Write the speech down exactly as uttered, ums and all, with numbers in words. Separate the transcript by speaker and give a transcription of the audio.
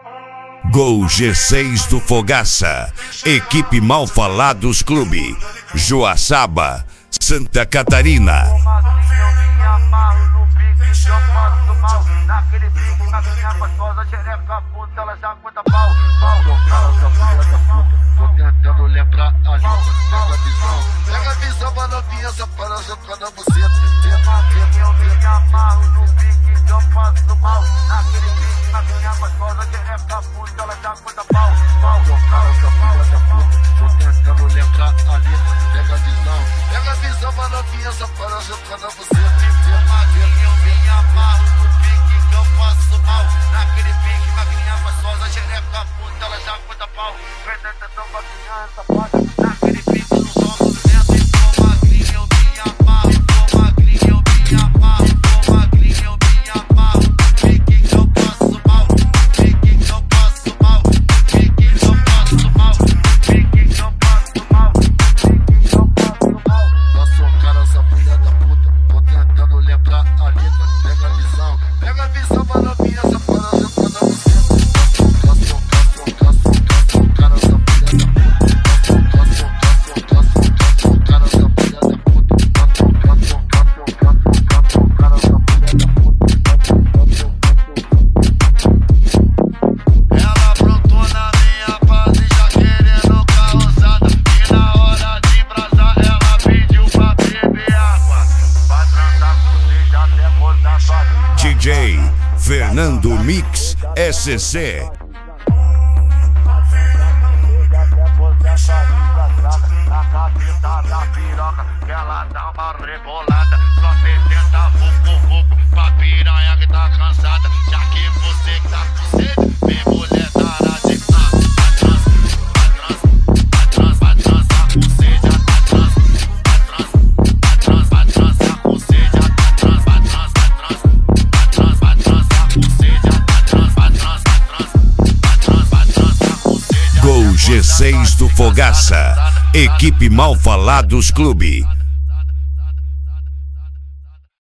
Speaker 1: Gol G seis do Fogaça, equipe Mal Falados Clube, Joaçaba, Santa Catarina.
Speaker 2: Tô tentando lembrar a língua, pega a visão. Pega a visão, manovinha, só para jogar na buceta. Eu me amarro no pique que eu faço mal. Naquele pique, na minha gostosa, xereca puta, ela já conta pau. Pau, cara, essa filha da puta. Tô tentando lembrar a língua, pega a visão. Pega a visão, manovinha, só para jogar na buceta. Eu me amarro no pique que eu faço mal. Naquele pique, na minha gostosa, xereca puta, ela já conta pau. Apresentação pra criança, pode. Naquele pique no som movimento. E tô magrinho, eu me amarro. Tô magrinho, eu me amarro. Tô magrinho, eu me amarro. Pique que eu passo mal. Pique que eu passo mal. Pique que eu passo mal. Pique que eu passo mal. Pique que eu passo mal. Nossa, o cara, essa filha da puta. Tô tentando lembrar a letra. Pega a visão. Pega a visão, manovinha, essa para jogando a você.
Speaker 1: D J Fernando Mix S C.
Speaker 2: Ela dá uma rebolada, só setenta vucu vucu pra piranha que tá cansada. Já que você que tá com sede, vem mulher tarada de ah, a trans, a trans, a trans, a trans, tá com sede, a trans, a trans, a trans, tá com sede, a trans, a trans, a trans, a trans, a trans, tá com sede, a trans, a trans, a trans, a trans, a trans, tá com sede.
Speaker 1: Gol G seis do Fogaça, equipe Mal Falados Clube.